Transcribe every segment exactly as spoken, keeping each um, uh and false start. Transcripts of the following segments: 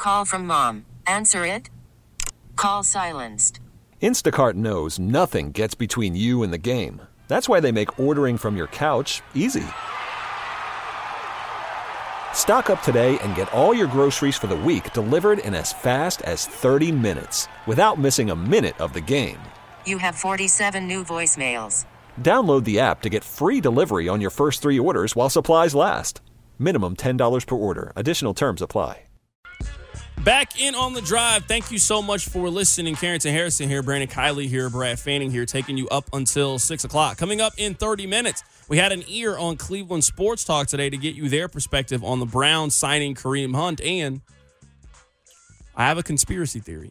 Call from mom. Answer it. Call silenced. Instacart knows nothing gets between you and the game. That's why they make ordering from your couch easy. Stock up today and get all your groceries for the week delivered in as fast as thirty minutes without missing a minute of the game. You have forty-seven new voicemails. Download the app to get free delivery on your first three orders while supplies last. Minimum ten dollars per order. Additional terms apply. Back in on the drive. Thank you so much for listening. Carrington Harrison here, Brandon Kiley here, Brad Fanning here, taking you up until six o'clock. Coming up in thirty minutes, we had an ear on Cleveland Sports Talk today to get you their perspective on the Browns signing Kareem Hunt. And I have a conspiracy theory.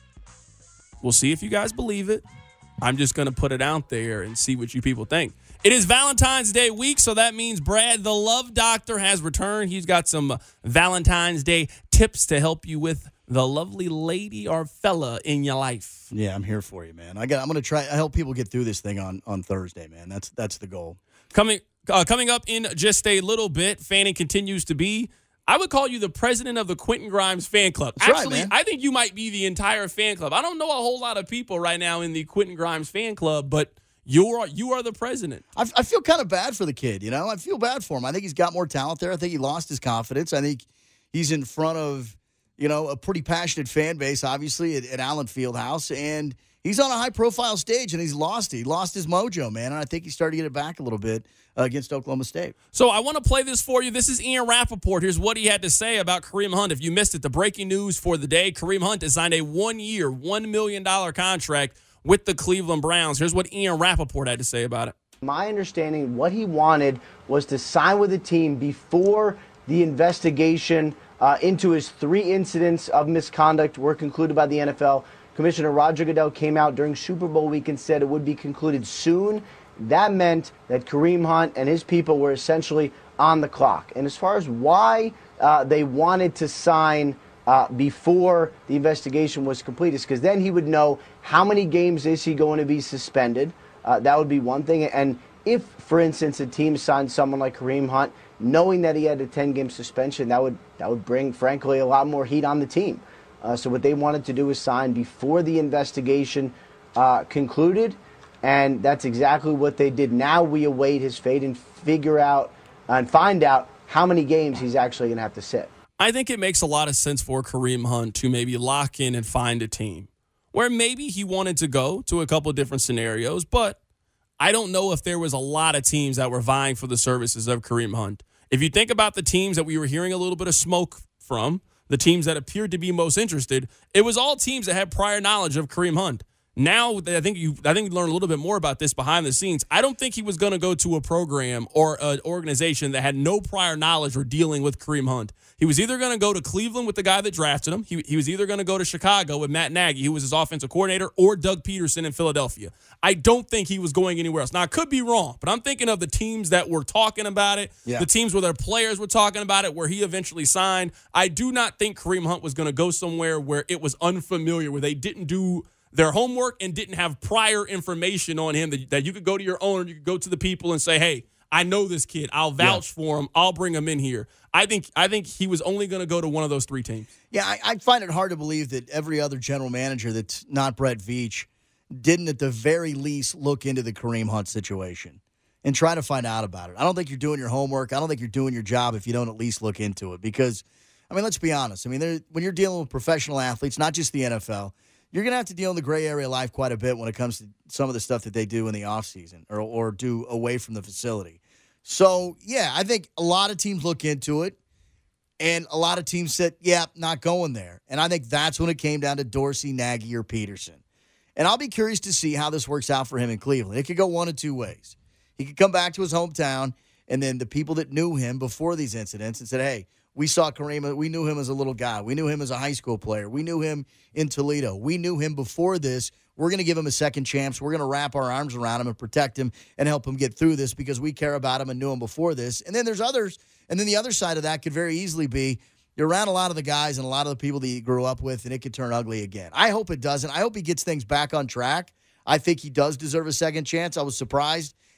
We'll see if you guys believe it. I'm just going to put it out there and see what you people think. It is Valentine's Day week, so that means Brad, the Love Doctor, has returned. He's got some Valentine's Day tips to help you with the lovely lady or fella in your life. Yeah, I'm here for you, man. I got. I'm going to try. I help people get through this thing on, on Thursday, man. That's that's the goal. Coming uh, coming up in just a little bit, Fanning continues to be, I would call you the president of the Quentin Grimes fan club. That's Actually, right, man. I think you might be the entire fan club. I don't know a whole lot of people right now in the Quentin Grimes fan club, but you are you are the president. I, I feel kind of bad for the kid, you know? I feel bad for him. I think he's got more talent there. I think he lost his confidence. I think he's in front of, you know, a pretty passionate fan base, obviously, at, at Allen Fieldhouse, and he's on a high-profile stage, and he's lost it. He lost his mojo, man, and I think he's starting to get it back a little bit uh, against Oklahoma State. So I want to play this for you. This is Ian Rappaport. Here's what he had to say about Kareem Hunt. If you missed it, the breaking news for the day, Kareem Hunt has signed a one-year, one million dollars contract with the Cleveland Browns. Here's what Ian Rappaport had to say about it. My understanding, what he wanted was to sign with the team before the investigation uh, into his three incidents of misconduct were concluded by the N F L. Commissioner Roger Goodell came out during Super Bowl week and said it would be concluded soon. That meant that Kareem Hunt and his people were essentially on the clock. And as far as why uh, they wanted to sign uh, before the investigation was complete, is because then he would know how many games is he going to be suspended. Uh, that would be one thing. And if, for instance, a team signed someone like Kareem Hunt, knowing that he had a ten-game suspension, that would that would bring, frankly, a lot more heat on the team. Uh, so what they wanted to do was sign before the investigation uh, concluded, and that's exactly what they did. Now we await his fate and figure out and find out how many games he's actually going to have to sit. I think it makes a lot of sense for Kareem Hunt to maybe lock in and find a team where maybe he wanted to go to a couple of different scenarios, but I don't know if there was a lot of teams that were vying for the services of Kareem Hunt. If you think about the teams that we were hearing a little bit of smoke from, the teams that appeared to be most interested, it was all teams that had prior knowledge of Kareem Hunt. Now, I think you, I think we learned a little bit more about this behind the scenes. I don't think he was going to go to a program or an organization that had no prior knowledge or dealing with Kareem Hunt. He was either going to go to Cleveland with the guy that drafted him. He, he was either going to go to Chicago with Matt Nagy, who was his offensive coordinator, or Doug Peterson in Philadelphia. I don't think he was going anywhere else. Now, I could be wrong, but I'm thinking of the teams that were talking about it, yeah. the teams where their players were talking about it, where he eventually signed. I do not think Kareem Hunt was going to go somewhere where it was unfamiliar, where they didn't do their homework and didn't have prior information on him that, that you could go to your owner, you could go to the people and say, hey, I know this kid. I'll vouch yeah. for him. I'll bring him in here. I think I think he was only going to go to one of those three teams. Yeah, I, I find it hard to believe that every other general manager that's not Brett Veach didn't at the very least look into the Kareem Hunt situation and try to find out about it. I don't think you're doing your homework. I don't think you're doing your job if you don't at least look into it because, I mean, let's be honest. I mean, when you're dealing with professional athletes, not just the N F L, you're going to have to deal in the gray area of life quite a bit when it comes to some of the stuff that they do in the offseason or, or do away from the facility. So, yeah, I think a lot of teams look into it, and a lot of teams said, yeah, not going there. And I think that's when it came down to Dorsey, Nagy, or Peterson. And I'll be curious to see how this works out for him in Cleveland. It could go one of two ways. He could come back to his hometown, and then the people that knew him before these incidents and said, hey, we saw Kareem, we knew him as a little guy. We knew him as a high school player. We knew him in Toledo. We knew him before this. We're going to give him a second chance. We're going to wrap our arms around him and protect him and help him get through this because we care about him and knew him before this. And then there's others. And then the other side of that could very easily be you're around a lot of the guys and a lot of the people that you grew up with, and it could turn ugly again. I hope it doesn't. I hope he gets things back on track. I think he does deserve a second chance. I was surprised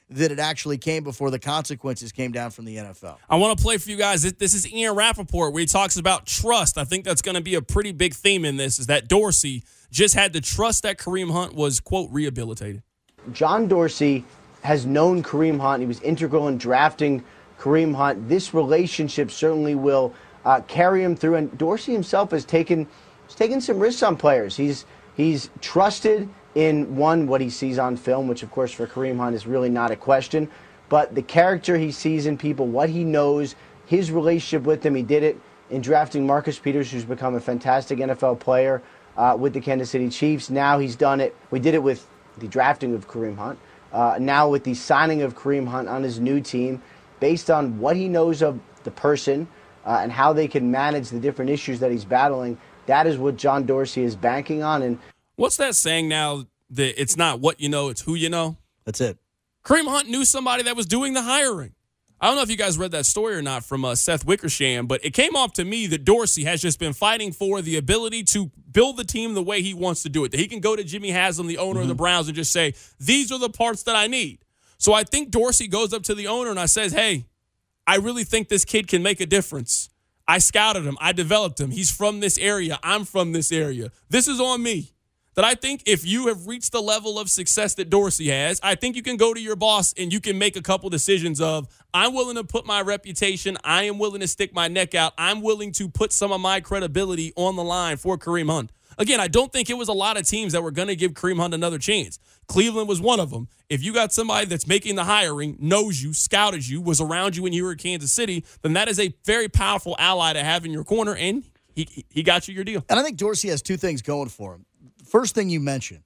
that it actually came before the consequences came down from the N F L. I want to play for you guys. This is Ian Rappaport where he talks about trust. I think that's going to be a pretty big theme in this, is that Dorsey just had to trust that Kareem Hunt was, quote, rehabilitated. John Dorsey has known Kareem Hunt. He was integral in drafting Kareem Hunt. This relationship certainly will uh, carry him through. And Dorsey himself has taken, has taken some risks on players. He's, he's trusted in, one, what he sees on film, which, of course, for Kareem Hunt is really not a question, but the character he sees in people, what he knows, his relationship with them. He did it in drafting Marcus Peters, who's become a fantastic N F L player uh, with the Kansas City Chiefs. Now he's done it. We did it with the drafting of Kareem Hunt. Uh, now with the signing of Kareem Hunt on his new team, based on what he knows of the person uh, and how they can manage the different issues that he's battling, that is what John Dorsey is banking on. And what's that saying now that it's not what you know, it's who you know? That's it. Kareem Hunt knew somebody that was doing the hiring. I don't know if you guys read that story or not from uh, Seth Wickersham, but it came off to me that Dorsey has just been fighting for the ability to build the team the way he wants to do it. That he can go to Jimmy Haslam, the owner mm-hmm. of the Browns, and just say, these are the parts that I need. So I think Dorsey goes up to the owner and I says, hey, I really think this kid can make a difference. I scouted him. I developed him. He's from this area. I'm from this area. This is on me. That I think if you have reached the level of success that Dorsey has, I think you can go to your boss and you can make a couple decisions of, I'm willing to put my reputation, I am willing to stick my neck out, I'm willing to put some of my credibility on the line for Kareem Hunt. Again, I don't think it was a lot of teams that were going to give Kareem Hunt another chance. Cleveland was one of them. If you got somebody that's making the hiring, knows you, scouted you, was around you when you were in Kansas City, then that is a very powerful ally to have in your corner, and he he got you your deal. And I think Dorsey has two things going for him. First thing you mentioned,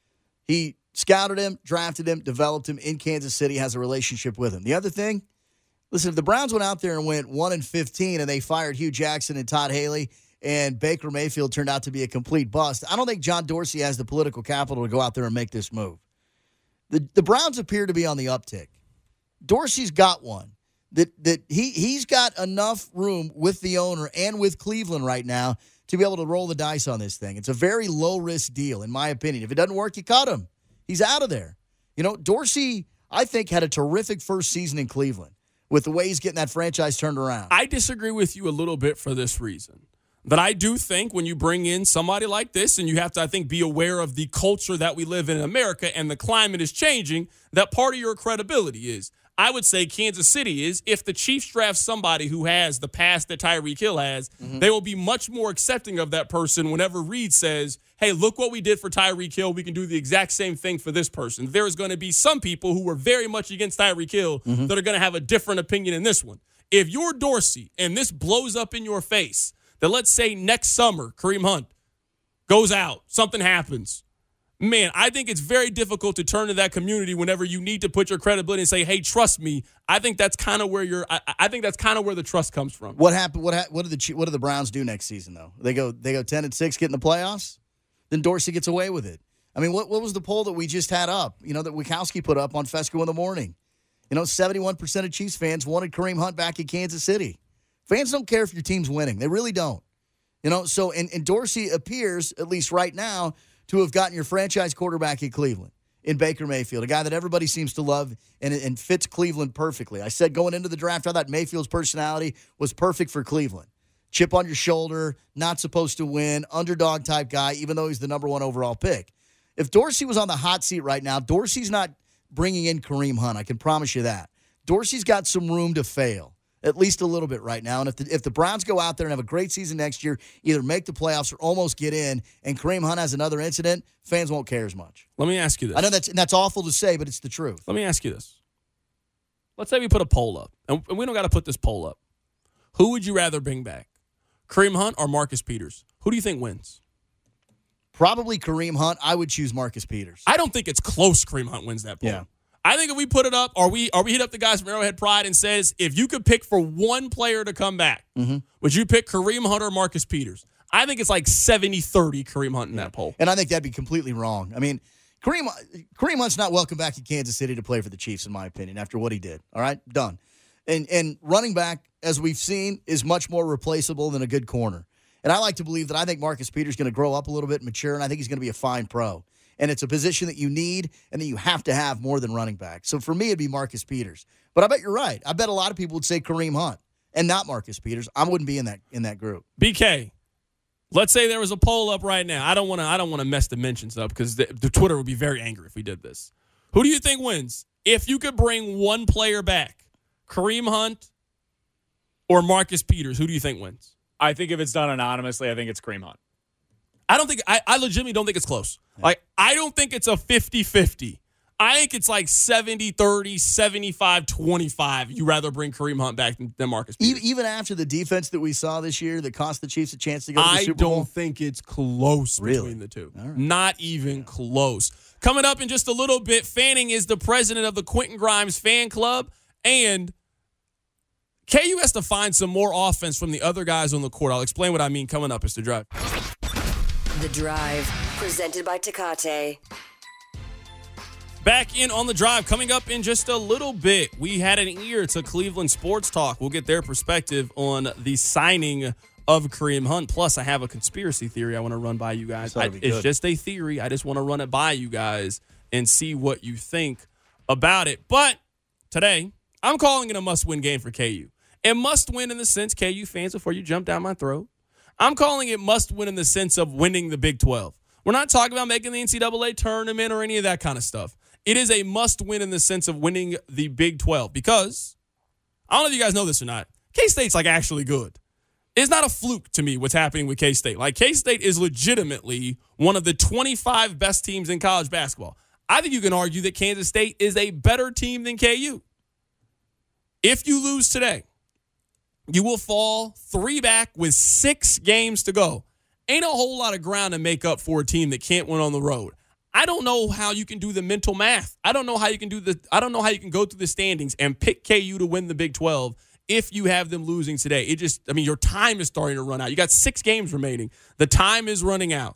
he scouted him, drafted him, developed him in Kansas City, has a relationship with him. The other thing, listen, if the Browns went out there and went one and fifteen and they fired Hugh Jackson and Todd Haley and Baker Mayfield turned out to be a complete bust, I don't think John Dorsey has the political capital to go out there and make this move. The the Browns appear to be on the uptick. Dorsey's got one. That that he he's got enough room with the owner and with Cleveland right now to be able to roll the dice on this thing. It's a very low-risk deal, in my opinion. If it doesn't work, you cut him. He's out of there. You know, Dorsey, I think, had a terrific first season in Cleveland with the way he's getting that franchise turned around. I disagree with you a little bit for this reason. But I do think when you bring in somebody like this, and you have to, I think, be aware of the culture that we live in in America and the climate is changing, that part of your credibility is. I would say Kansas City is, if the Chiefs draft somebody who has the past that Tyreek Hill has, mm-hmm. they will be much more accepting of that person whenever Reed says, hey, look what we did for Tyreek Hill. We can do the exact same thing for this person. There is going to be some people who were very much against Tyreek Hill mm-hmm. that are going to have a different opinion in this one. If you're Dorsey and this blows up in your face, that let's say next summer, Kareem Hunt goes out, something happens. Man, I think it's very difficult to turn to that community whenever you need to put your credibility and say, "Hey, trust me." I think that's kind of where you're. I, I think that's kind of where the trust comes from. What happened? What ha- what do the what do the Browns do next season though? They go they go ten and six, get in the playoffs. Then Dorsey gets away with it. I mean, what what was the poll that we just had up? You know, that Wikowski put up on Fesco in the morning. You know, seventy-one percent of Chiefs fans wanted Kareem Hunt back in Kansas City. Fans don't care if your team's winning. They really don't. You know, so and, and Dorsey appears, at least right now, to have gotten your franchise quarterback in Cleveland, in Baker Mayfield, a guy that everybody seems to love and, and fits Cleveland perfectly. I said going into the draft, I thought Mayfield's personality was perfect for Cleveland. Chip on your shoulder, not supposed to win, underdog type guy, even though he's the number one overall pick. If Dorsey was on the hot seat right now, Dorsey's not bringing in Kareem Hunt. I can promise you that. Dorsey's got some room to fail, at least a little bit right now. And if the, if the Browns go out there and have a great season next year, either make the playoffs or almost get in, and Kareem Hunt has another incident, fans won't care as much. Let me ask you this. I know that's that's awful to say, but it's the truth. Let me ask you this. Let's say we put a poll up, and we don't got to put this poll up. Who would you rather bring back, Kareem Hunt or Marcus Peters? Who do you think wins? Probably Kareem Hunt. I would choose Marcus Peters. I don't think it's close Kareem Hunt wins that poll. Yeah. I think if we put it up, or we or we hit up the guys from Arrowhead Pride and says, if you could pick for one player to come back, mm-hmm. would you pick Kareem Hunt or Marcus Peters? I think it's like seventy thirty Kareem Hunt in that poll. And I think that'd be completely wrong. I mean, Kareem Kareem Hunt's not welcome back in Kansas City to play for the Chiefs, in my opinion, after what he did. All right? Done. And and running back, as we've seen, is much more replaceable than a good corner. And I like to believe that I think Marcus Peters is going to grow up a little bit, mature, and I think he's going to be a fine pro. and it's a position that you need and that you have to have more than running back. So for me, it'd be Marcus Peters. But I bet you're right. I bet a lot of people would say Kareem Hunt and not Marcus Peters. I wouldn't be in that in that group. B K, let's say there was a poll up right now. I don't want to I don't want to mess the mentions up because the, the Twitter would be very angry if we did this. Who do you think wins? If you could bring one player back, Kareem Hunt or Marcus Peters, who do you think wins? I think if it's done anonymously, I think it's Kareem Hunt. I don't think I, I legitimately don't think it's close. Yeah. Like I don't think it's a fifty-fifty. I think it's like seventy thirty, seventy-five twenty-five. You rather bring Kareem Hunt back than, than Marcus Peters. Even, even after the defense that we saw this year that cost the Chiefs a chance to go to the I Super Bowl? I don't think it's close really? between the two. Right. Not even yeah. close. Coming up in just a little bit, Fanning is the president of the Quentin Grimes fan club, and K U has to find some more offense from the other guys on the court. I'll explain what I mean coming up. It's The Drive. The Drive, presented by Tecate. Back in on The Drive, coming up in just a little bit. We had an ear to Cleveland Sports Talk. We'll get their perspective on the signing of Kareem Hunt. Plus, I have a conspiracy theory I want to run by you guys. I, it's just a theory. I just want to run it by you guys and see what you think about it. But today, I'm calling it a must-win game for K U. And must-win in the sense, K U fans, before you jump down my throat, I'm calling it must-win in the sense of winning the Big twelve. We're not talking about making the N C double A tournament or any of that kind of stuff. It is a must-win in the sense of winning the Big twelve because, I don't know if you guys know this or not, K-State's like actually good. It's not a fluke to me what's happening with K-State. Like K-State is legitimately one of the twenty-five best teams in college basketball. I think you can argue that Kansas State is a better team than K U. If you lose today, you will fall three back with six games to go. Ain't a whole lot of ground to make up for a team that can't win on the road. I don't know how you can do the mental math. I don't know how you can do the I don't know how you can go through the standings and pick K U to win the Big twelve if you have them losing today. It just I mean your time is starting to run out. You got six games remaining. The time is running out.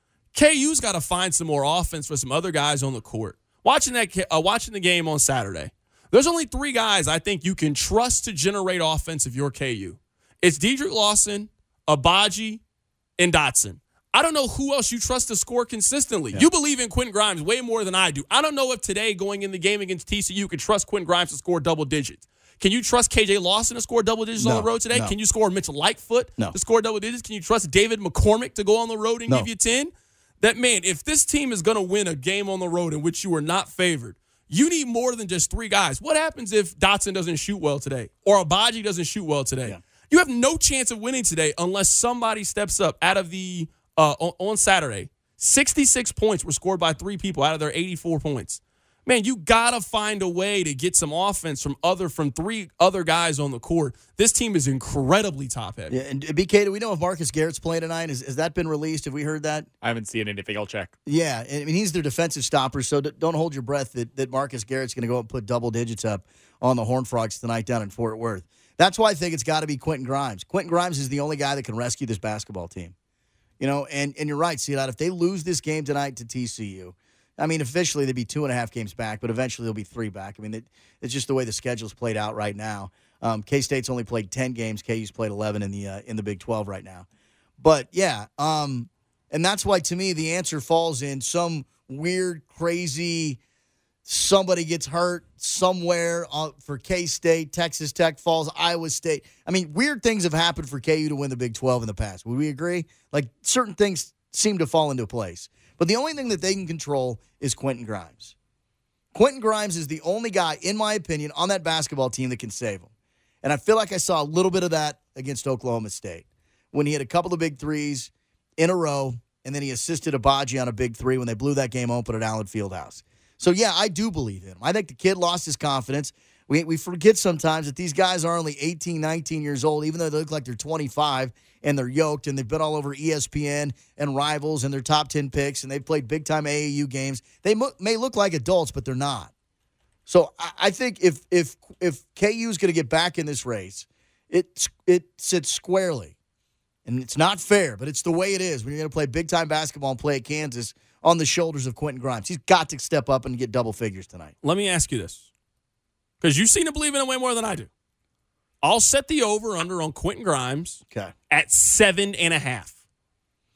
K U's got to find some more offense for some other guys on the court. Watching that uh, watching the game on Saturday. There's only three guys I think you can trust to generate offense if you're K U. It's Dedrick Lawson, Agbaji, and Dotson. I don't know who else you trust to score consistently. Yeah. You believe in Quentin Grimes way more than I do. I don't know if today, going in the game against T C U, you can trust Quentin Grimes to score double digits. Can you trust K J Lawson to score double digits no, on the road today? No. Can you score Mitchell Lightfoot no. to score double digits? Can you trust David McCormick to go on the road and no. give you ten? That, man, if this team is going to win a game on the road in which you are not favored, you need more than just three guys. What happens if Dotson doesn't shoot well today or Agbaji doesn't shoot well today? Yeah. You have no chance of winning today unless somebody steps up. Out of the uh, on, on Saturday, sixty-six points were scored by three people out of their eighty-four points. Man, you got to find a way to get some offense from other from three other guys on the court. This team is incredibly top-heavy. Yeah, and B K, do we know if Marcus Garrett's playing tonight? Has, has that been released? Have we heard that? I haven't seen anything. I'll check. Yeah, I mean, he's their defensive stopper, so don't hold your breath that, that Marcus Garrett's going to go up and put double digits up on the Horned Frogs tonight down in Fort Worth. That's why I think it's got to be Quentin Grimes. Quentin Grimes is the only guy that can rescue this basketball team. You know, and, and you're right, Seat. If they lose this game tonight to T C U, I mean, officially they'd be two and a half games back, but eventually they'll be three back. I mean, it, it's just the way the schedule's played out right now. Um, K-State's only played ten games. K U's played eleven in the uh, in the Big twelve right now. But, yeah, um, and that's why, to me, the answer falls in some weird, crazy, somebody gets hurt somewhere uh, for K-State, Texas Tech falls, Iowa State. I mean, weird things have happened for K U to win the Big twelve in the past. Would we agree? Like, certain things seem to fall into place. But the only thing that they can control is Quentin Grimes. Quentin Grimes is the only guy, in my opinion, on that basketball team that can save him. And I feel like I saw a little bit of that against Oklahoma State when he had a couple of big threes in a row, and then he assisted Agbaji on a big three when they blew that game open at Allen Fieldhouse. So, yeah, I do believe in him. I think the kid lost his confidence. We we forget sometimes that these guys are only eighteen, nineteen years old, even though they look like they're twenty-five, and they're yoked, and they've been all over E S P N and Rivals, and they're top ten picks, and they've played big-time A A U games. They mo- may look like adults, but they're not. So I, I think if if if K U is going to get back in this race, it, it sits squarely. And it's not fair, but it's the way it is when you're going to play big-time basketball and play at Kansas on the shoulders of Quentin Grimes. He's got to step up and get double figures tonight. Let me ask you this, because you seem to believe in it way more than I do. I'll set the over-under on Quentin Grimes okay. at seven and a half.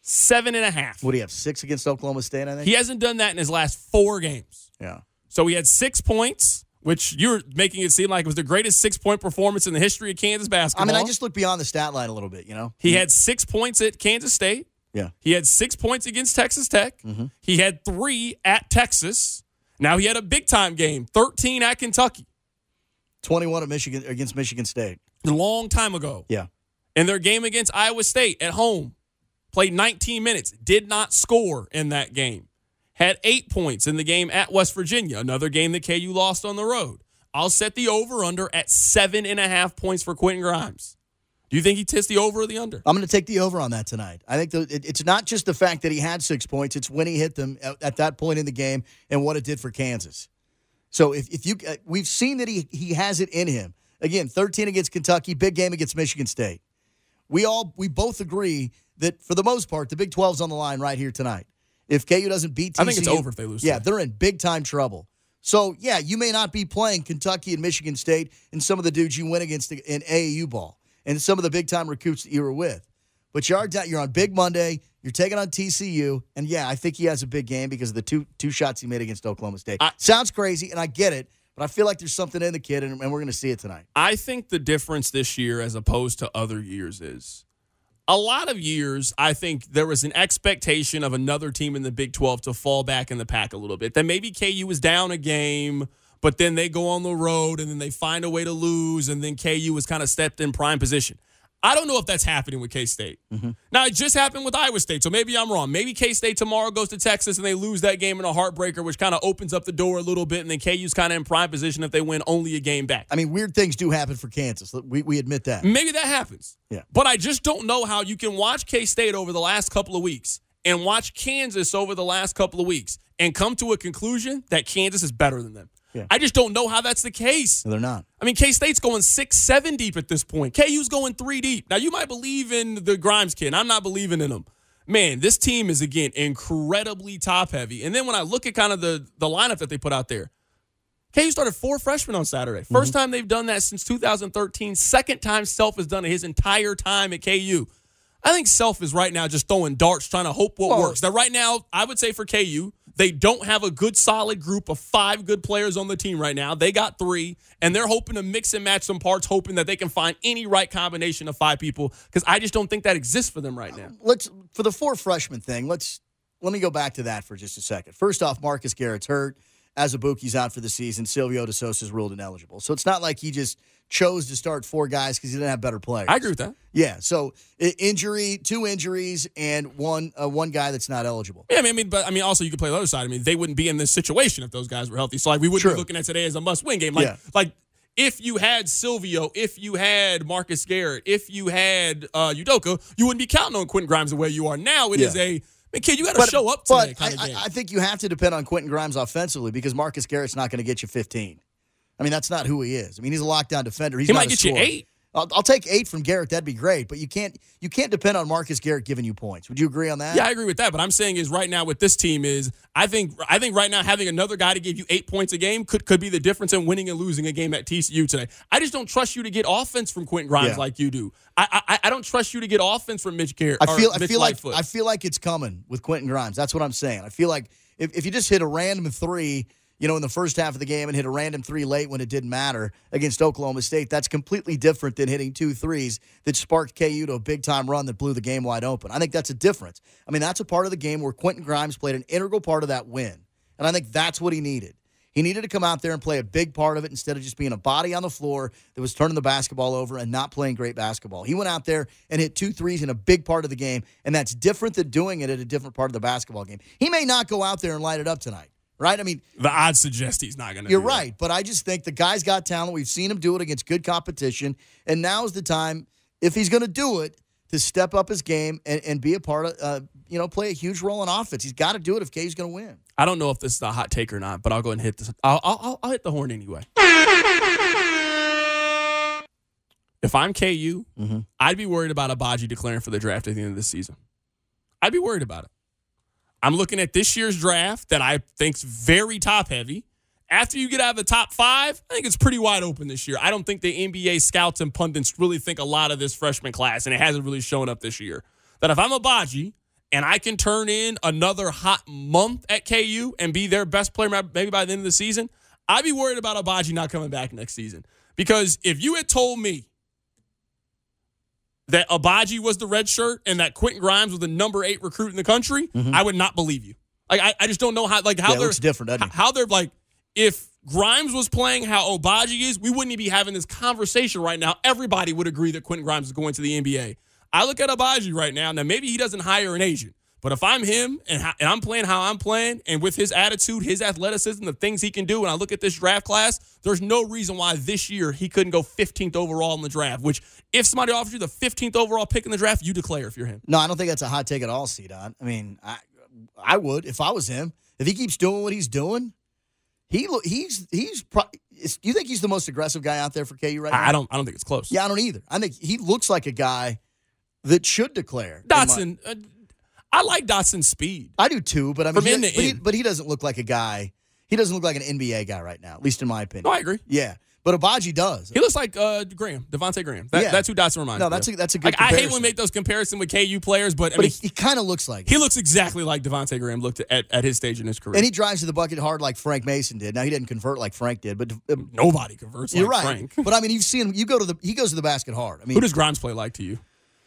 Seven and a half. What do you have, six against Oklahoma State, I think? He hasn't done that in his last four games. Yeah. So he had six points, which you're making it seem like it was the greatest six-point performance in the history of Kansas basketball. I mean, I just look beyond the stat line a little bit, you know? He had six points at Kansas State. Yeah. He had six points against Texas Tech. Mm-hmm. He had three at Texas. Now he had a big-time game, thirteen at Kentucky. twenty-one at Michigan against Michigan State. A long time ago. Yeah. And their game against Iowa State at home, played nineteen minutes, did not score in that game. Had eight points in the game at West Virginia, another game that K U lost on the road. I'll set the over-under at seven and a half points for Quentin Grimes. Do you think he hits the over or the under? I'm going to take the over on that tonight. I think the, it, it's not just the fact that he had six points. It's when he hit them at, at that point in the game and what it did for Kansas. So if, if you uh, we've seen that he he has it in him. Again, thirteen against Kentucky, big game against Michigan State. We all we both agree that for the most part, the Big twelve's on the line right here tonight. If K U doesn't beat T C U, I think it's over if they lose. Yeah, today. they're in big time trouble. So, yeah, you may not be playing Kentucky and Michigan State and some of the dudes you went against in A A U ball and some of the big-time recruits that you were with. But you are, you're on Big Monday. You're taking on T C U. And, yeah, I think he has a big game because of the two two shots he made against Oklahoma State. I, Sounds crazy, and I get it, but I feel like there's something in the kid, and, and we're going to see it tonight. I think the difference this year as opposed to other years is a lot of years, I think there was an expectation of another team in the Big twelve to fall back in the pack a little bit. That maybe K U was down a game, but then they go on the road and then they find a way to lose, and then K U was kind of stepped in prime position. I don't know if that's happening with K-State. Mm-hmm. Now, it just happened with Iowa State, so maybe I'm wrong. Maybe K-State tomorrow goes to Texas and they lose that game in a heartbreaker, which kind of opens up the door a little bit, and then K U's kind of in prime position if they win only a game back. I mean, weird things do happen for Kansas. We we admit that. Maybe that happens. Yeah. But I just don't know how you can watch K-State over the last couple of weeks and watch Kansas over the last couple of weeks and come to a conclusion that Kansas is better than them. Yeah. I just don't know how that's the case. No, they're not. I mean, K-State's going six, seven deep at this point. K U's going three deep. Now, you might believe in the Grimes kid. I'm not believing in him. Man, this team is, again, incredibly top-heavy. And then when I look at kind of the, the lineup that they put out there, K U started four freshmen on Saturday. First mm-hmm. time they've done that since two thousand thirteen. Second time Self has done it his entire time at K U. I think Self is right now just throwing darts, trying to hope what well, works. Now, right now, I would say for K U, they don't have a good, solid group of five good players on the team right now. They got three, and they're hoping to mix and match some parts, hoping that they can find any right combination of five people, because I just don't think that exists for them right now. Let's for the four freshman thing, let's let me go back to that for just a second. First off, Marcus Garrett's hurt. Azubuike's out for the season. Silvio De Sosa's ruled ineligible. So it's not like he just chose to start four guys because he didn't have better players. I agree with that. Yeah, so injury, two injuries, and one uh, one guy that's not eligible. Yeah, I mean, I mean, but I mean, also you could play the other side. I mean, they wouldn't be in this situation if those guys were healthy. So like, we wouldn't True. be looking at today as a must-win game. Like, yeah. like if you had Silvio, if you had Marcus Garrett, if you had uh, Udoka, you wouldn't be counting on Quentin Grimes the way you are now. It yeah. is a Man, kid, you got to show up today. But I, I, I think you have to depend on Quentin Grimes offensively because Marcus Garrett's not going to get you fifteen. I mean, that's not who he is. I mean, he's a lockdown defender. He's he not might a get scorer. you eight. I'll, I'll take eight from Garrett. That'd be great. But you can't you can't depend on Marcus Garrett giving you points. Would you agree on that? Yeah, I agree with that. But I'm saying is right now with this team is I think I think right now having another guy to give you eight points a game could, could be the difference in winning and losing a game at T C U today. I just don't trust you to get offense from Quentin Grimes yeah. like you do. I, I I don't trust you to get offense from Mitch Garrett. I feel or I Mitch feel Lightfoot. like I feel like it's coming with Quentin Grimes. That's what I'm saying. I feel like if, if you just hit a random three, you know, in the first half of the game and hit a random three late when it didn't matter against Oklahoma State, that's completely different than hitting two threes that sparked K U to a big-time run that blew the game wide open. I think that's a difference. I mean, that's a part of the game where Quentin Grimes played an integral part of that win, and I think that's what he needed. He needed to come out there and play a big part of it instead of just being a body on the floor that was turning the basketball over and not playing great basketball. He went out there and hit two threes in a big part of the game, and that's different than doing it at a different part of the basketball game. He may not go out there and light it up tonight. Right? I mean, the odds suggest he's not going to. You're right, but I just think the guy's got talent. We've seen him do it against good competition, and now's the time, if he's going to do it, to step up his game and, and be a part of, uh, you know, play a huge role in offense. He's got to do it if K U's going to win. I don't know if this is a hot take or not, but I'll go ahead and hit this. I'll, I'll, I'll hit the horn anyway. If I'm K U, mm-hmm. I'd be worried about Agbaji declaring for the draft at the end of this season. I'd be worried about it. I'm looking at this year's draft that I think's very top-heavy. After you get out of the top five, I think it's pretty wide open this year. I don't think the N B A scouts and pundits really think a lot of this freshman class, and it hasn't really shown up this year. That if I'm Agbaji and I can turn in another hot month at K U and be their best player maybe by the end of the season, I'd be worried about Agbaji not coming back next season. Because if you had told me that Agbaji was the red shirt and that Quentin Grimes was the number eight recruit in the country, mm-hmm. I would not believe you. Like I, I just don't know how like how yeah, they're looks different, doesn't it? How they're like if Grimes was playing how Agbaji is, we wouldn't be having this conversation right now. Everybody would agree that Quentin Grimes is going to the N B A. I look at Agbaji right now. Now, maybe he doesn't hire an agent, but if I'm him and, how, and I'm playing how I'm playing and with his attitude, his athleticism, the things he can do, and I look at this draft class, there's no reason why this year he couldn't go fifteenth overall in the draft, which if somebody offers you the fifteenth overall pick in the draft, you declare if you're him. No, I don't think that's a hot take at all, C-Dot. I mean, I, I would if I was him. If he keeps doing what he's doing, he he's he's. Pro- do you think he's the most aggressive guy out there for K U right now? I don't. I don't think it's close. Yeah, I don't either. I think he looks like a guy that should declare. Dotson. Uh, I like Dotson's speed. I do too, but I mean, From he, end to but, he, end. but he doesn't look like a guy. He doesn't look like an N B A guy right now, at least in my opinion. No, I agree. Yeah, but Agbaji does. He looks like uh, Graham, Devontae Graham. That, Yeah. That's who Dotson reminds No, me that's of. a, that's a good Like, I hate comparison. when we make those comparisons with K U players, but, I But mean, he, he kind of looks like he it. looks exactly like Devontae Graham looked at, at his stage in his career. And he drives to the bucket hard like Frank Mason did. Now, he didn't convert like Frank did, but uh, Nobody converts you're like right. Frank. But, I mean, you've seen him. You go to the – he goes to the basket hard. I mean, Who does Grimes play like to you?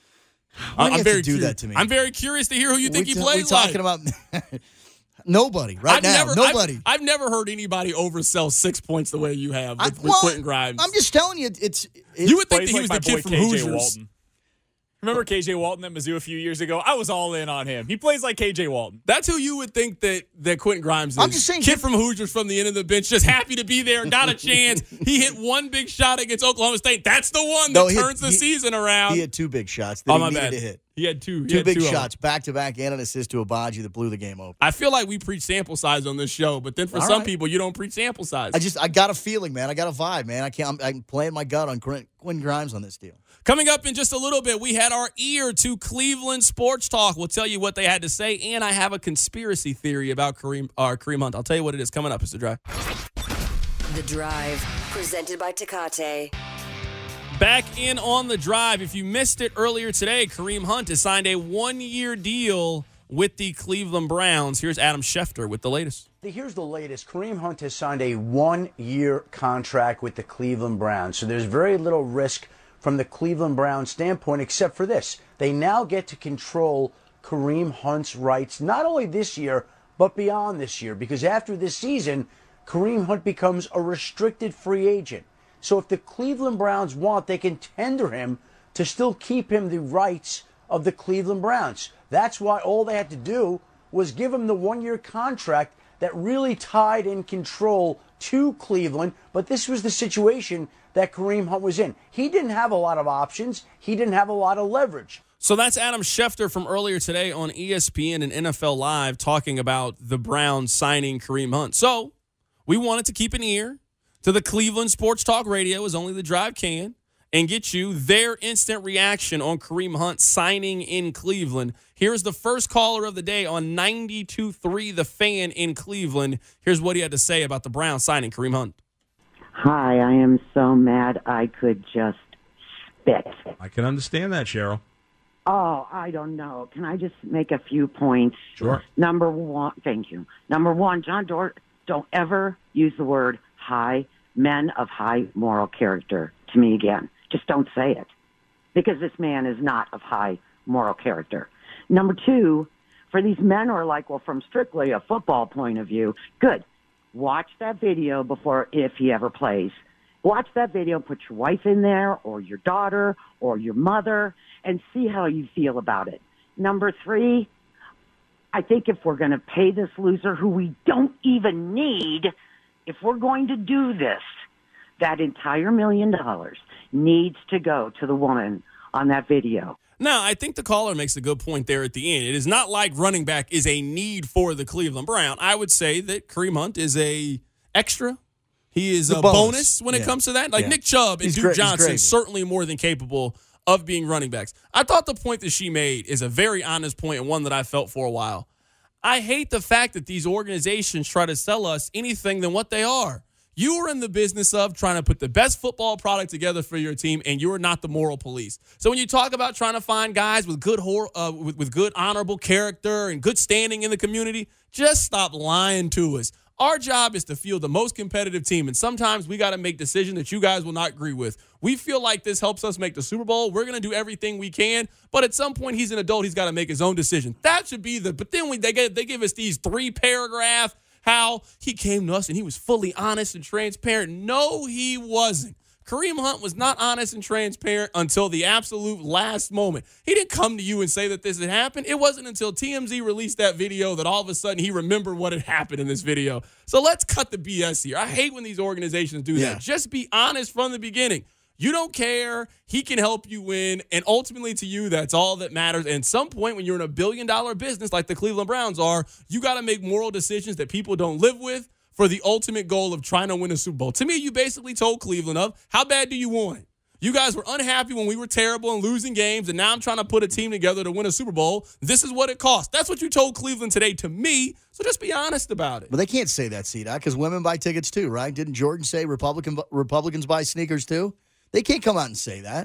Why do you I'm have very to do curi- that to me? I'm very curious to hear who you think we he t- plays we talking like. about nobody right I've now. never, nobody. I've, I've never heard anybody oversell six points the way you have with, I- with well, Quentin Grimes. I'm just telling you, it's. it's you would think Plays that he like was my the kid boy from K J Hoosiers. Walton. Remember K J Walton at Mizzou a few years ago? I was all in on him. He plays like K J Walton. That's who you would think that, that Quentin Grimes is. I'm just saying- Kid from Hoosiers from the end of the bench, just happy to be there, not a chance. He hit one big shot against Oklahoma State. That's the one that No, he had- turns the he- season around. He had two big shots that oh, he my needed bad. to hit. He had two. He Two had big two of them. shots, back to back, and an assist to Agbaji that blew the game open. I feel like we preach sample size on this show, but then for All some right. people, you don't preach sample size. I just, I got a feeling, man. I got a vibe, man. I can't. I'm, I'm playing my gut on Quinn, Quinn Grimes on this deal. Coming up in just a little bit, we had our ear to Cleveland Sports Talk. We'll tell you what they had to say, and I have a conspiracy theory about Kareem, uh, Kareem Hunt. I'll tell you what it is coming up. It's The Drive. The Drive, presented by Tecate. Back in on The Drive. If you missed it earlier today, Kareem Hunt has signed a one-year deal with the Cleveland Browns. Here's Adam Schefter with the latest. Here's the latest. Kareem Hunt has signed a one-year contract with the Cleveland Browns. So there's very little risk from the Cleveland Browns standpoint, except for this. They now get to control Kareem Hunt's rights, not only this year, but beyond this year. Because after this season, Kareem Hunt becomes a restricted free agent. So if the Cleveland Browns want, they can tender him to still keep him the rights of the Cleveland Browns. That's why all they had to do was give him the one-year contract that really tied in control to Cleveland. But this was the situation that Kareem Hunt was in. He didn't have a lot of options. He didn't have a lot of leverage. So that's Adam Schefter from earlier today on E S P N and N F L Live talking about the Browns signing Kareem Hunt. So we wanted to keep an ear to the Cleveland Sports Talk Radio, as only The Drive can, and get you their instant reaction on Kareem Hunt signing in Cleveland. Here's the first caller of the day on ninety-two point three The Fan in Cleveland. Here's what he had to say about the Browns signing Kareem Hunt. Hi, I am so mad I could just spit. I can understand that, Cheryl. Oh, I don't know. Can I just make a few points? Sure. Number one, thank you. Number one, John Dort, don't ever use the word high, men of high moral character to me again. Just don't say it, because this man is not of high moral character. Number two, for these men who are like, well, from strictly a football point of view, good. Watch that video before, if he ever plays. Watch that video, put your wife in there or your daughter or your mother and see how you feel about it. Number three, I think if we're going to pay this loser who we don't even need, if we're going to do this, that entire million dollars needs to go to the woman on that video. Now, I think the caller makes a good point there at the end. It is not like running back is a need for the Cleveland Browns. I would say that Kareem Hunt is a extra. He is The a bonus. bonus when it Yeah. comes to that. Like Yeah. Nick Chubb and He's Duke great- he's Johnson, gravy. certainly more than capable of being running backs. I thought the point that she made is a very honest point and one that I felt for a while. I hate the fact that these organizations try to sell us anything than what they are. You are in the business of trying to put the best football product together for your team, and you are not the moral police. So when you talk about trying to find guys with good, uh, with, with good, honorable character and good standing in the community, just stop lying to us. Our job is to field the most competitive team, and sometimes we got to make decisions that you guys will not agree with. We feel like this helps us make the Super Bowl. We're going to do everything we can, but at some point, he's an adult. He's got to make his own decision. That should be the – but then we, they, get, they give us these three-paragraph how he came to us and he was fully honest and transparent. No, he wasn't. Kareem Hunt was not honest and transparent until the absolute last moment. He didn't come to you and say that this had happened. It wasn't until T M Z released that video that all of a sudden he remembered what had happened in this video. So let's cut the B S here. I hate when these organizations do Yeah. that. Just be honest from the beginning. You don't care. He can help you win. And ultimately to you, that's all that matters. And at some point when you're in a billion-dollar business like the Cleveland Browns are, you got to make moral decisions that people don't live with for the ultimate goal of trying to win a Super Bowl. To me, you basically told Cleveland of, how bad do you want it? You guys were unhappy when we were terrible and losing games, and now I'm trying to put a team together to win a Super Bowl. This is what it costs. That's what you told Cleveland today to me, so just be honest about it. But they can't say that, C-Dot, because women buy tickets too, right? Didn't Jordan say Republican Republicans buy sneakers too? They can't come out and say that.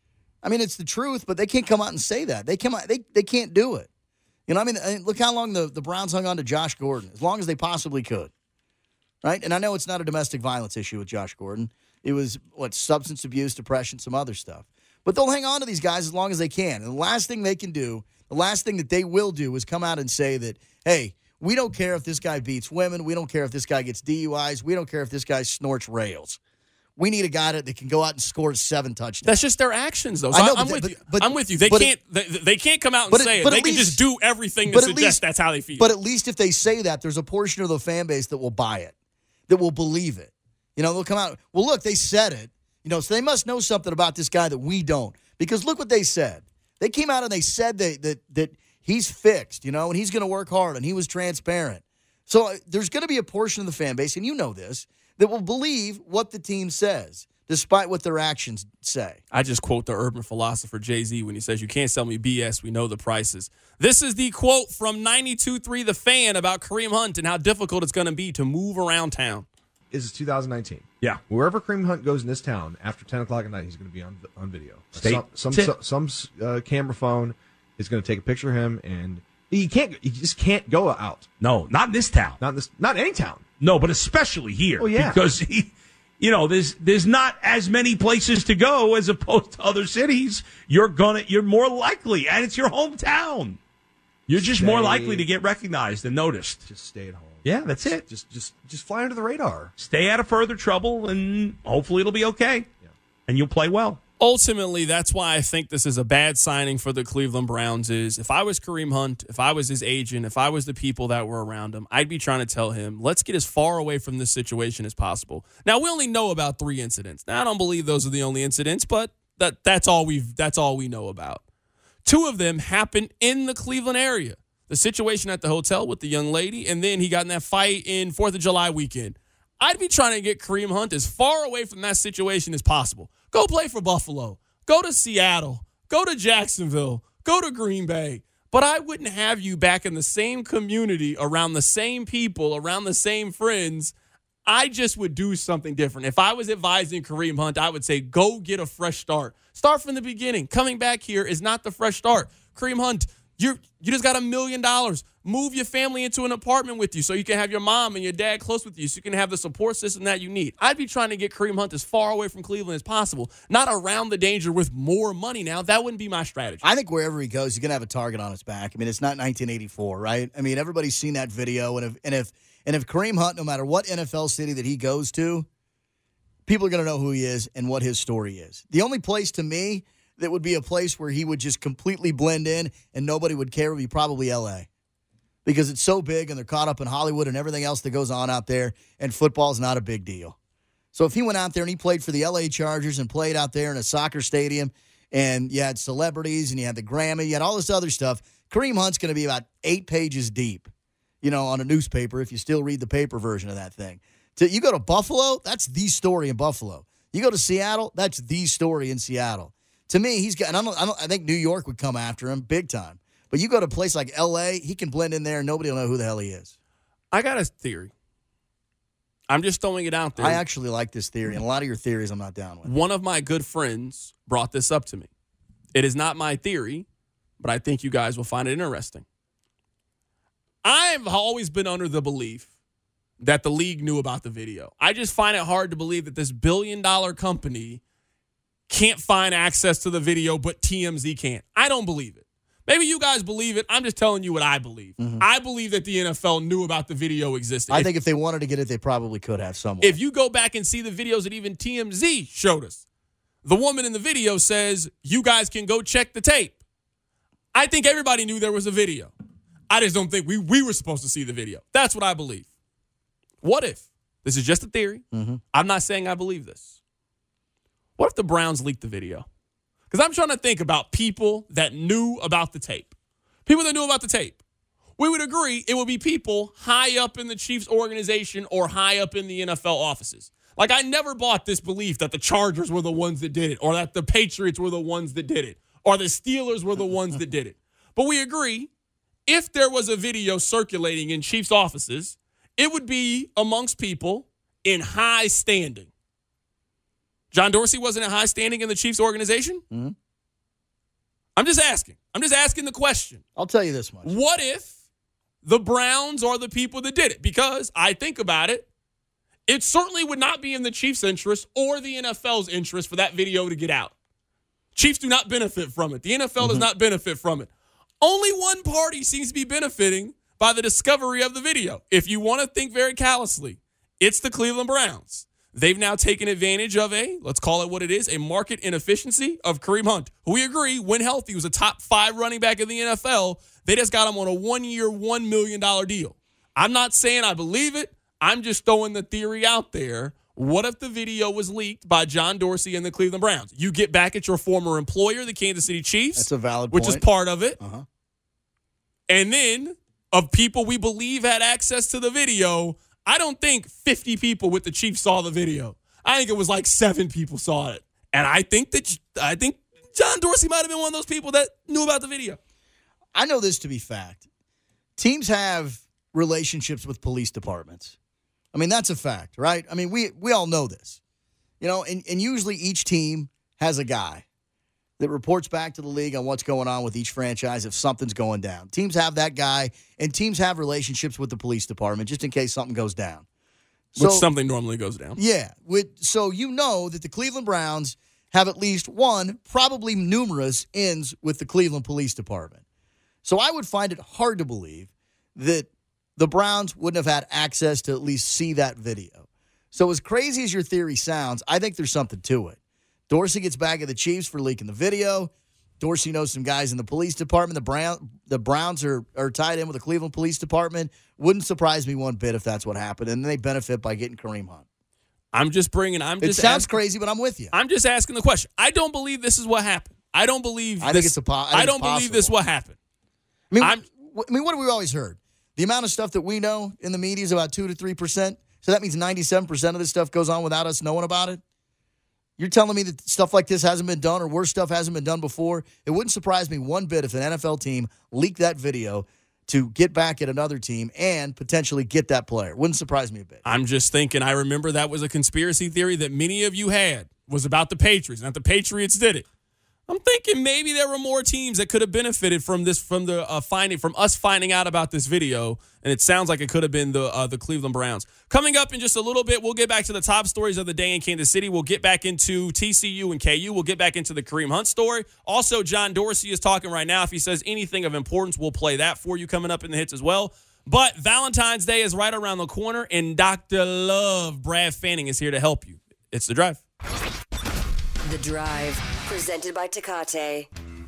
I mean, it's the truth, but they can't come out and say that. They come out, they they can't do it. You know, I mean, look how long the, the Browns hung on to Josh Gordon, as long as they possibly could. Right? And I know it's not a domestic violence issue with Josh Gordon. It was, what, substance abuse, depression, some other stuff. But they'll hang on to these guys as long as they can. And the last thing they can do, the last thing that they will do is come out and say that, hey, we don't care if this guy beats women. We don't care if this guy gets D U Is. We don't care if this guy snorts rails. We need a guy that, that can go out and score seven touchdowns. That's just their actions, though. So I know, I'm but, with but, you. But, I'm with you. They but can't. It, they, they can't come out and but say it, it. They at can least, just do everything to but suggest least, that's how they feel. But at least if they say that, there's a portion of the fan base that will buy it, that will believe it. You know, they'll come out. Well, look, they said it. You know, so they must know something about this guy that we don't. Because look what they said. They came out and they said they, that that he's fixed, you know, and he's going to work hard, and he was transparent. So uh, there's going to be a portion of the fan base, and you know this, that will believe what the team says, despite what their actions say. I just quote the urban philosopher Jay-Z when he says, you can't sell me B S, we know the prices. This is the quote from ninety-two three The Fan about Kareem Hunt and how difficult it's going to be to move around town. This is two thousand nineteen. Yeah. Wherever Kareem Hunt goes in this town, after ten o'clock at night, he's going to be on on video. State Some some, some, some uh, camera phone is going to take a picture of him, and he can't. He just can't go out. No, not in this town. Not in this. Not in any town. No, but especially here. Oh, yeah. Because he, you know, there's there's not as many places to go as opposed to other cities. You're gonna you're more likely, and it's your hometown. You're just Stay, more likely to get recognized and noticed. Just stay at home. Yeah, that's it. Just just just fly under the radar. Stay out of further trouble, and hopefully it'll be okay. Yeah. And you'll play well. Ultimately, that's why I think this is a bad signing for the Cleveland Browns is if I was Kareem Hunt, if I was his agent, if I was the people that were around him, I'd be trying to tell him, let's get as far away from this situation as possible. Now, we only know about three incidents. Now, I don't believe those are the only incidents, but that that's all we've that's all we know about. Two of them happened in the Cleveland area. The situation at the hotel with the young lady, and then he got in that fight in fourth of July weekend. I'd be trying to get Kareem Hunt as far away from that situation as possible. Go play for Buffalo. Go to Seattle. Go to Jacksonville. Go to Green Bay. But I wouldn't have you back in the same community, around the same people, around the same friends. I just would do something different. If I was advising Kareem Hunt, I would say, go get a fresh start. Start from the beginning. Coming back here is not the fresh start. Kareem Hunt, You're, you just got a million dollars. Move your family into an apartment with you so you can have your mom and your dad close with you so you can have the support system that you need. I'd be trying to get Kareem Hunt as far away from Cleveland as possible, not around the danger with more money now. That wouldn't be my strategy. I think wherever he goes, he's going to have a target on his back. I mean, it's not nineteen eighty-four, right? I mean, everybody's seen that video. And if and if, and if Kareem Hunt, no matter what N F L city that he goes to, people are going to know who he is and what his story is. The only place to me that would be a place where he would just completely blend in and nobody would care would be probably L A because it's so big and they're caught up in Hollywood and everything else that goes on out there, and football's not a big deal. So if he went out there and he played for the L A Chargers and played out there in a soccer stadium and you had celebrities and you had the Grammy, you had all this other stuff, Kareem Hunt's going to be about eight pages deep, you know, on a newspaper if you still read the paper version of that thing. So you go to Buffalo, that's the story in Buffalo. You go to Seattle, that's the story in Seattle. To me, he's got, and I, don't, I, don't, I think New York would come after him big time. But you go to a place like L A, he can blend in there and nobody will know who the hell he is. I got a theory. I'm just throwing it out there. I actually like this theory, and a lot of your theories I'm not down with. One of my good friends brought this up to me. It is not my theory, but I think you guys will find it interesting. I've always been under the belief that the league knew about the video. I just find it hard to believe that this billion-dollar company can't find access to the video, but T M Z can't. I don't believe it. Maybe you guys believe it. I'm just telling you what I believe. Mm-hmm. I believe that the N F L knew about the video existed. I if, think if they wanted to get it, they probably could have somewhere. If you go back and see the videos that even T M Z showed us, the woman in the video says, you guys can go check the tape. I think everybody knew there was a video. I just don't think we, we were supposed to see the video. That's what I believe. What if? This is just a theory. Mm-hmm. I'm not saying I believe this. What if the Browns leaked the video? Because I'm trying to think about people that knew about the tape. People that knew about the tape. We would agree it would be people high up in the Chiefs organization or high up in the N F L offices. Like, I never bought this belief that the Chargers were the ones that did it, or that the Patriots were the ones that did it, or the Steelers were the ones that did it. But we agree, if there was a video circulating in Chiefs offices, it would be amongst people in high standing. John Dorsey wasn't in high standing in the Chiefs organization? Mm-hmm. I'm just asking. I'm just asking the question. I'll tell you this much. What if the Browns are the people that did it? Because I think about it, it certainly would not be in the Chiefs' interest or the N F L's interest for that video to get out. Chiefs do not benefit from it. The N F L mm-hmm. does not benefit from it. Only one party seems to be benefiting by the discovery of the video. If you want to think very callously, it's the Cleveland Browns. They've now taken advantage of a, let's call it what it is, a market inefficiency of Kareem Hunt, who we agree, when healthy, was a top five running back in the N F L. They just got him on a one-year, one million dollars deal. I'm not saying I believe it. I'm just throwing the theory out there. What if the video was leaked by John Dorsey and the Cleveland Browns? You get back at your former employer, the Kansas City Chiefs. That's a valid which point. is part of it. Uh-huh. And then, of people we believe had access to the video, I don't think fifty people with the Chiefs saw the video. I think it was like seven people saw it. And I think that I think John Dorsey might have been one of those people that knew about the video. I know this to be fact. Teams have relationships with police departments. I mean, that's a fact, right? I mean, we we all know this. You know, and, and usually each team has a guy that reports back to the league on what's going on with each franchise if something's going down. Teams have that guy, and teams have relationships with the police department just in case something goes down. Which so, something normally goes down. Yeah. With, so you know that the Cleveland Browns have at least one, probably numerous, ins with the Cleveland Police Department. So I would find it hard to believe that the Browns wouldn't have had access to at least see that video. So as crazy as your theory sounds, I think there's something to it. Dorsey gets back at the Chiefs for leaking the video. Dorsey knows some guys in the police department. The Brown, the Browns are, are tied in with the Cleveland Police Department. Wouldn't surprise me one bit if that's what happened. And they benefit by getting Kareem Hunt. I'm just bringing, I'm just It sounds asking, crazy, but I'm with you. I'm just asking the question. I don't believe this is what happened. I don't believe I this, think it's a po- I, think I don't it's believe possible. this what happened. I mean, I'm, I mean, what have we always heard? The amount of stuff that we know in the media is about two to three percent. So that means ninety-seven percent of this stuff goes on without us knowing about it. You're telling me that stuff like this hasn't been done or worse stuff hasn't been done before? It wouldn't surprise me one bit if an N F L team leaked that video to get back at another team and potentially get that player. Wouldn't surprise me a bit. I'm just thinking, I remember that was a conspiracy theory that many of you had, was about the Patriots, not the Patriots did it. I'm thinking maybe there were more teams that could have benefited from this, from the uh, finding, from us finding out about this video, and it sounds like it could have been the uh, the Cleveland Browns. Coming up in just a little bit, we'll get back to the top stories of the day in Kansas City. We'll get back into T C U and K U. We'll get back into the Kareem Hunt story. Also, John Dorsey is talking right now. If he says anything of importance, we'll play that for you coming up in the hits as well. But Valentine's Day is right around the corner, and Doctor Love, Brad Fanning, is here to help you. It's The Drive. The Drive, presented by Tecate.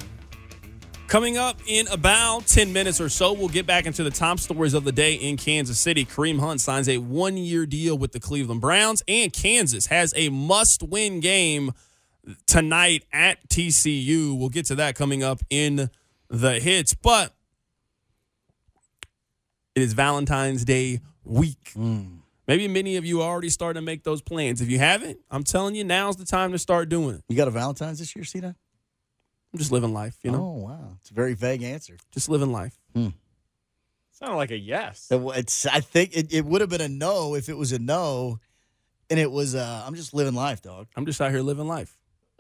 Coming up in about ten minutes or so, we'll get back into the top stories of the day in Kansas City. Kareem Hunt signs a one-year deal with the Cleveland Browns, and Kansas has a must-win game tonight at T C U. We'll get to that coming up in the hits, but it is Valentine's Day week. Mm. Maybe many of you are already starting to make those plans. If you haven't, I'm telling you, now's the time to start doing it. You got a Valentine's this year, see that? I'm just living life, you know? Oh, wow. It's a very vague answer. Just living life. Hmm. Sounded like a yes. It- It's. I think it, it would have been a no if it was a no, and it was. Uh, I'm just living life, dog. I'm just out here living life.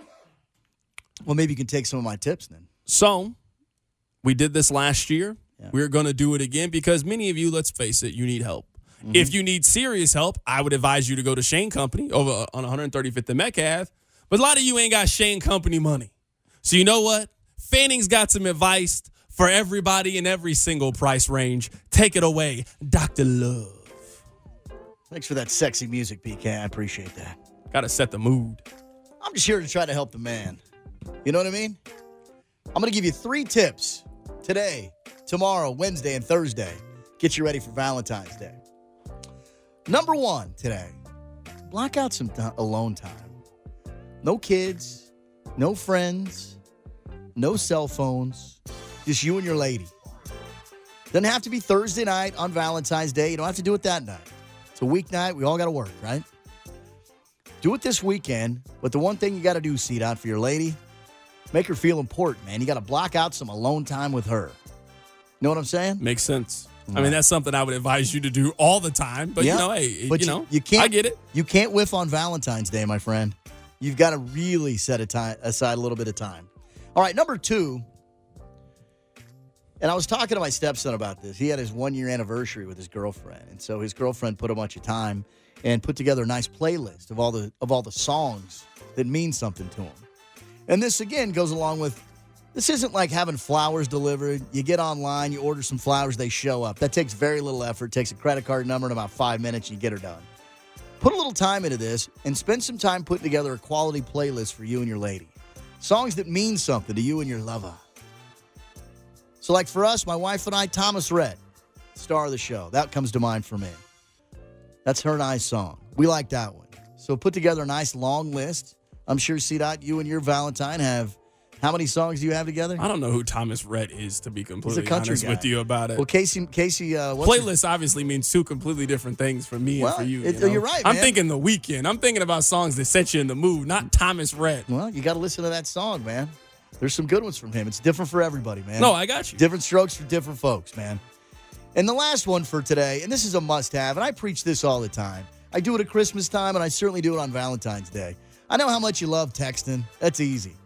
Well, maybe you can take some of my tips then. So, we did this last year. Yeah. We're going to do it again because many of you, let's face it, you need help. Mm-hmm. If you need serious help, I would advise you to go to Shane Company over on one thirty-fifth and Metcalf. But a lot of you ain't got Shane Company money. So you know what? Fanning's got some advice for everybody in every single price range. Take it away, Doctor Love. Thanks for that sexy music, P K. I appreciate that. Got to set the mood. I'm just here to try to help the man. You know what I mean? I'm going to give you three tips today, tomorrow, Wednesday, and Thursday. Get you ready for Valentine's Day. Number one today, block out some t- alone time. No kids, no friends, no cell phones, just you and your lady. Doesn't have to be Thursday night on Valentine's Day. You don't have to do it that night. It's a weeknight. We all got to work, right? Do it this weekend, but the one thing you got to do, C-Dot, for your lady, make her feel important, man. You got to block out some alone time with her. You know what I'm saying? Makes sense. I mean, that's something I would advise you to do all the time. But, yeah. you know, hey, but you, you know, you can't, I get it. You can't whiff on Valentine's Day, my friend. You've got to really set a time, aside a little bit of time. All right, number two, and I was talking to my stepson about this. He had his one-year anniversary with his girlfriend, and so his girlfriend put a bunch of time and put together a nice playlist of all the of all the songs that mean something to him. And this, again, goes along with, this isn't like having flowers delivered. You get online, you order some flowers, they show up. That takes very little effort. It takes a credit card number in about five minutes, and you get her done. Put a little time into this and spend some time putting together a quality playlist for you and your lady. Songs that mean something to you and your lover. So like for us, my wife and I, Thomas Rhett, star of the show. That comes to mind for me. That's her and I's song. We like that one. So put together a nice long list. I'm sure, C-Dot, you and your Valentine have, how many songs do you have together? I don't know who Thomas Rhett is, to be completely He's a country honest guy. with you about it. Well, Casey, Casey, uh, what's Playlist obviously means two completely different things for me Well, and for you. it- you know? you're right, I'm man. thinking The Weeknd. I'm thinking about songs that set you in the mood, not Thomas Rhett. Well, you got to listen to that song, man. There's some good ones from him. It's different for everybody, man. No, I got you. Different strokes for different folks, man. And the last one for today, and this is a must-have, and I preach this all the time. I do it at Christmas time, and I certainly do it on Valentine's Day. I know how much you love texting. That's easy.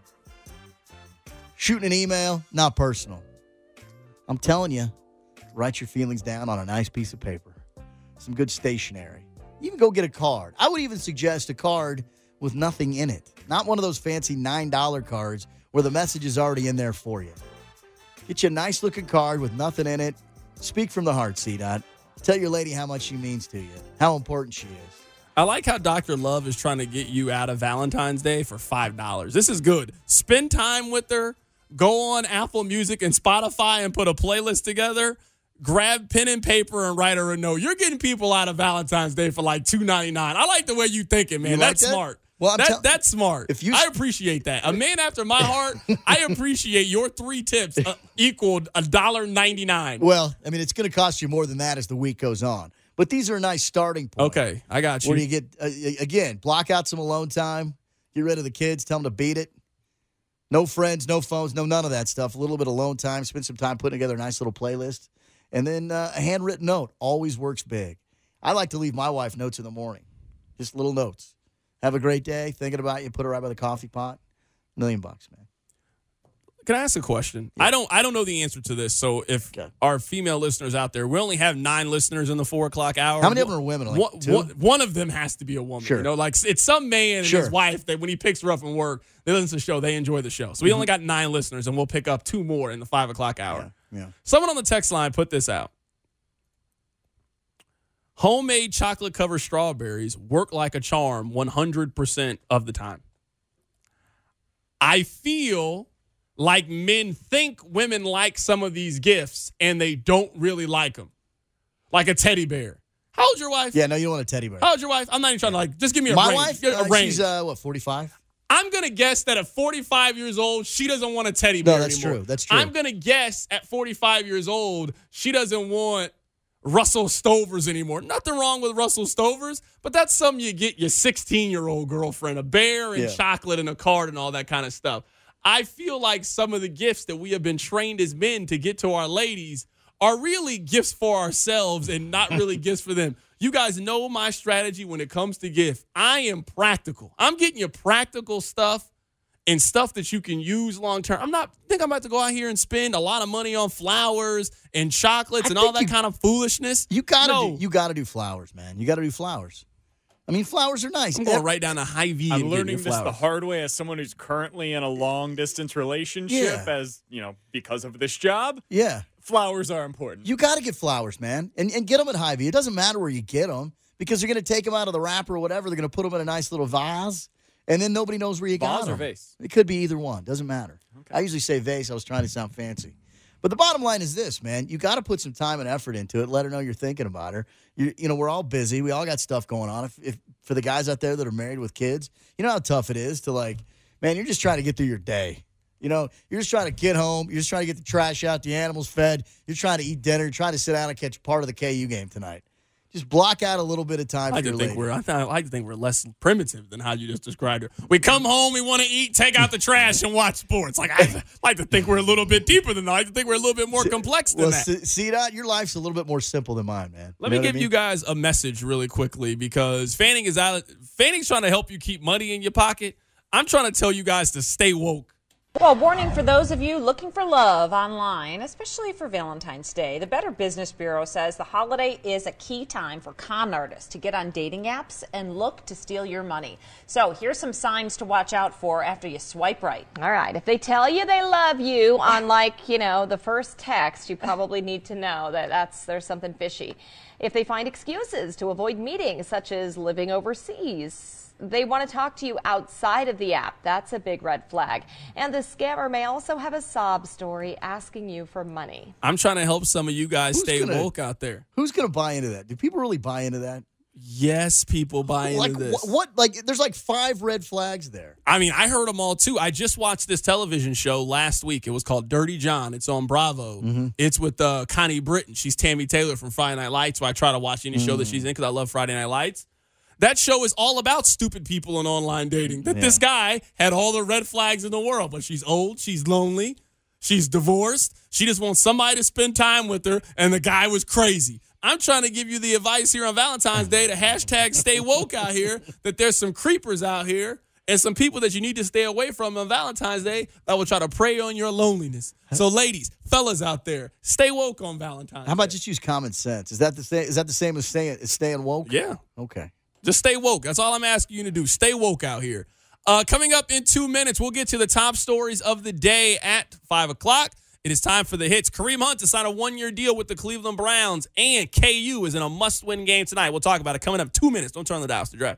Shooting an email, not personal. I'm telling you, write your feelings down on a nice piece of paper. Some good stationery. Even go get a card. I would even suggest a card with nothing in it. Not one of those fancy nine dollar cards where the message is already in there for you. Get you a nice-looking card with nothing in it. Speak from the heart, C-Dot. Tell your lady how much she means to you, how important she is. I like how Doctor Love is trying to get you out of Valentine's Day for five dollars. This is good. Spend time with her. Go on Apple Music and Spotify and put a playlist together. Grab pen and paper and write her a note. You're getting people out of Valentine's Day for like two ninety-nine. I like the way you thinking, man. You like That's that? smart. Well, I'm that, tell- that's smart. If you- I appreciate that. A man after my heart, I appreciate your three tips uh, equaled one dollar ninety-nine. Well, I mean, it's going to cost you more than that as the week goes on. But these are a nice starting point. Okay, I got you. Where you get, uh, again, block out some alone time. Get rid of the kids. Tell them to beat it. No friends, no phones, no none of that stuff. A little bit of alone time. Spend some time putting together a nice little playlist. And then uh, a handwritten note always works big. I like to leave my wife notes in the morning. Just little notes. Have a great day. Thinking about you. Put her right by the coffee pot. Million bucks, man. Can I ask a question? Yeah. I don't I don't know the answer to this. So if okay. our female listeners out there, we only have nine listeners in the four o'clock hour. How many of them are women? Like one, two? one, one of them has to be a woman. Sure. You know, like it's some man and sure. his wife that when he picks her up from work, they listen to the show, they enjoy the show. So we mm-hmm. only got nine listeners, and we'll pick up two more in the five o'clock hour. Yeah. yeah. Someone on the text line put this out. Homemade chocolate covered strawberries work like a charm one hundred percent of the time. I feel like men think women like some of these gifts and they don't really like them. Like a teddy bear. How old's your wife? Yeah, no, you don't want a teddy bear. How old's your wife? I'm not even trying to like, just give me a My range. wife? A Uh, range. she's, uh, what, forty-five? I'm going to guess that at forty-five years old, she doesn't want a teddy bear No, that's anymore. true. That's true. I'm going to guess at forty-five years old, she doesn't want Russell Stovers anymore. Nothing wrong with Russell Stovers, but that's something you get your sixteen-year-old girlfriend, a bear and Yeah. chocolate and a card and all that kind of stuff. I feel like some of the gifts that we have been trained as men to get to our ladies are really gifts for ourselves and not really gifts for them. You guys know my strategy when it comes to gift. I am practical. I'm getting you practical stuff and stuff that you can use long term. I'm not think I'm about to go out here and spend a lot of money on flowers and chocolates I and all that you, kind of foolishness. You gotta no. do you gotta do flowers, man. You gotta do flowers. I mean, flowers are nice. I'm going right down to Hy-Vee. I'm and learning this flowers. the hard way as someone who's currently in a long distance relationship. Yeah. As you know, because of this job. Yeah, flowers are important. You got to get flowers, man, and and get them at Hy-Vee. It doesn't matter where you get them because they're going to take them out of the wrapper or whatever. They're going to put them in a nice little vase, and then nobody knows where you got Vase them. or vase? It could be either one. Doesn't matter. Okay. I usually say vase. I was trying to sound fancy. But the bottom line is this, man. You got to put some time and effort into it. Let her know you're thinking about her. You, you know, we're all busy. We all got stuff going on. If, if for the guys out there that are married with kids, you know how tough it is to, like, man, you're just trying to get through your day. You know, you're just trying to get home. You're just trying to get the trash out, the animals fed. You're trying to eat dinner. You're trying to sit down and catch part of the K U game tonight. Just block out a little bit of time I for like your to think lady. we're. I, th- I like to think we're less primitive than how you just described it. We come home, we want to eat, take out the trash, and watch sports. Like I like to think we're a little bit deeper than that. I like to think we're a little bit more complex than well, that. See, see that? Your life's a little bit more simple than mine, man. Let you me know give what I mean? you guys a message really quickly because Fanning is out. Fanning's trying to help you keep money in your pocket. I'm trying to tell you guys to stay woke. Well, warning for those of you looking for love online, especially for Valentine's Day. The Better Business Bureau says the holiday is a key time for con artists to get on dating apps and look to steal your money. So here's some signs to watch out for after you swipe right. All right. If they tell you they love you on, like, you know, the first text, you probably need to know that that's there's something fishy. If they find excuses to avoid meetings, such as living overseas, they want to talk to you outside of the app. That's a big red flag. And the scammer may also have a sob story asking you for money. I'm trying to help some of you guys Who's stay gonna- woke out there. Who's going to buy into that? Do people really buy into that? Yes, people buy like, into this. What, what? Like, there's like five red flags there. I mean, I heard them all too. I just watched this television show last week. It was called Dirty John. It's on Bravo. Mm-hmm. It's with uh, Connie Britton. She's Tammy Taylor from Friday Night Lights. So I try to watch any show that Mm. she's in because I love Friday Night Lights. That show is all about stupid people and online dating. That Yeah. this guy had all the red flags in the world, but she's old, she's lonely, she's divorced. She just wants somebody to spend time with her, and the guy was crazy. I'm trying to give you the advice here on Valentine's Day to hashtag stay woke out here, that there's some creepers out here and some people that you need to stay away from on Valentine's Day that will try to prey on your loneliness. So ladies, fellas out there, stay woke on Valentine's How about Day. just use common sense? Is that the same? Is that the same as staying as staying woke? Yeah. Okay. Just stay woke. That's all I'm asking you to do. Stay woke out here. Uh, coming up in two minutes, we'll get to the top stories of the day at five o'clock. It is time for the hits. Kareem Hunt to sign a one-year deal with the Cleveland Browns, and K U is in a must-win game tonight. We'll talk about it coming up two minutes. Don't turn the dials to Drive.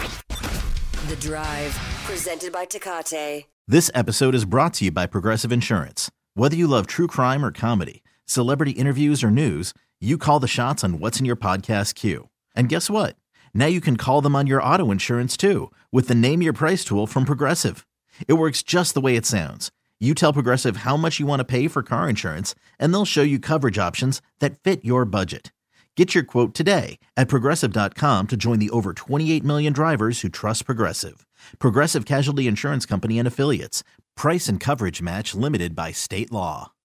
The Drive, presented by Tecate. This episode is brought to you by Progressive Insurance. Whether you love true crime or comedy, celebrity interviews or news, you call the shots on what's in your podcast queue. And guess what? Now you can call them on your auto insurance too with the Name Your Price tool from Progressive. It works just the way it sounds. You tell Progressive how much you want to pay for car insurance, and they'll show you coverage options that fit your budget. Get your quote today at Progressive dot com to join the over twenty-eight million drivers who trust Progressive. Progressive Casualty Insurance Company and Affiliates. Price and coverage match limited by state law.